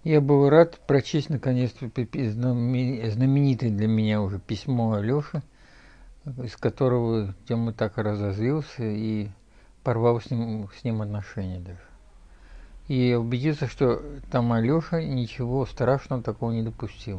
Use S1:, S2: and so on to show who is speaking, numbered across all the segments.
S1: Я был рад прочесть наконец-то знаменитое для меня уже письмо Алёши, из которого Тёма так разозлился и порвал с ним отношения даже. И убедиться, что там Алёша ничего страшного такого не допустил.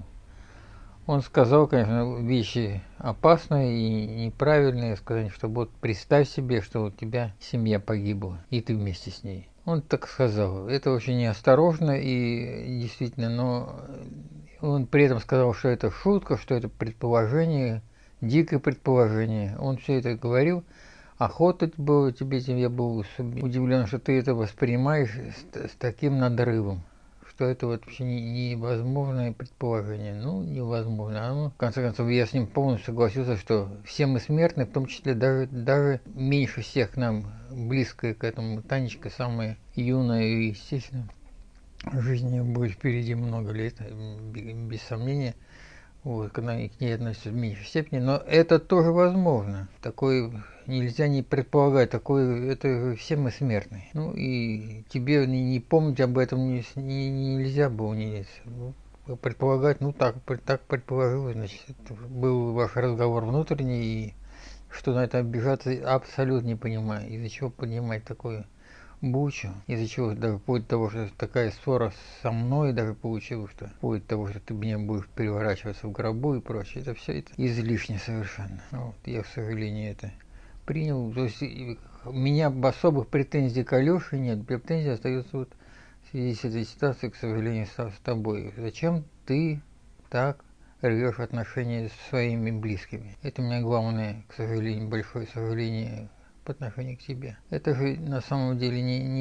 S1: Он сказал, конечно, вещи опасные и неправильные, сказать, что вот представь себе, что у тебя семья погибла, и ты вместе с ней. Он так сказал. Это очень неосторожно и действительно, но он при этом сказал, что это шутка, что это предположение, дикое предположение. Он все это говорил. Охота было тебе, я был удивлен, что ты это воспринимаешь с таким надрывом, что это вот вообще невозможное предположение. Ну, невозможно. В конце концов, я с ним полностью согласился, что все мы смертны, в том числе даже меньше всех нам близкая к этому Танечка, самая юная, и, естественно, жизни будет впереди много лет, без сомнения. Вот, когда к ней относятся в меньшей степени, но это тоже возможно. Такое нельзя не предполагать, такое, это все мы смертны. Ну и тебе не помнить об этом нельзя было, предполагать, ну так предположил, значит, это был ваш разговор внутренний, и что на это обижаться абсолютно не понимаю, из-за чего поднимать такое бучу, из-за чего даже вплоть до того, что такая ссора со мной даже получилась, что вплоть до того, что ты меня будешь переворачиваться в гробу и прочее, это все это излишне совершенно. Вот, я, к сожалению, это принял. То есть у меня особых претензий к Алёше нет, претензии остаются вот в связи с этой ситуацией, к сожалению, с тобой. Зачем ты так рвешь отношения со своими близкими? Это у меня главное, к сожалению, большое сожаление по отношению к тебе. Это же на самом деле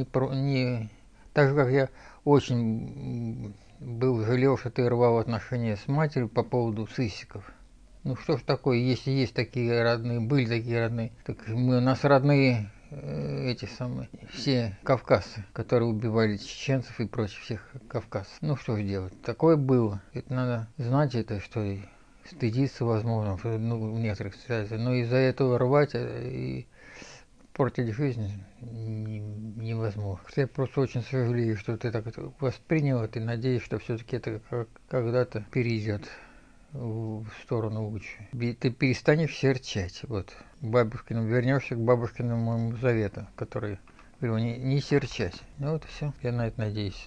S1: не так же, как я очень жалел, что ты рвал отношения с матерью по поводу сысиков. Ну что ж такое, если есть такие родные, были такие родные, так у нас родные эти самые, все кавказцы, которые убивали чеченцев и прочих всех кавказцев. Ну что ж делать, такое было. Это надо знать, это что и стыдиться, возможно, ну, в некоторых ситуациях, но из-за этого рвать и портить жизнь невозможно. Я просто очень сожалею, что ты так это воспринял, и надеюсь, что все-таки это когда-то перейдет в сторону лучше. Ты перестанешь серчать. Вот. Бабушкину, вернешься к бабушкиному моему завету, который говорил, не серчать. Ну вот и все. Я на это надеюсь.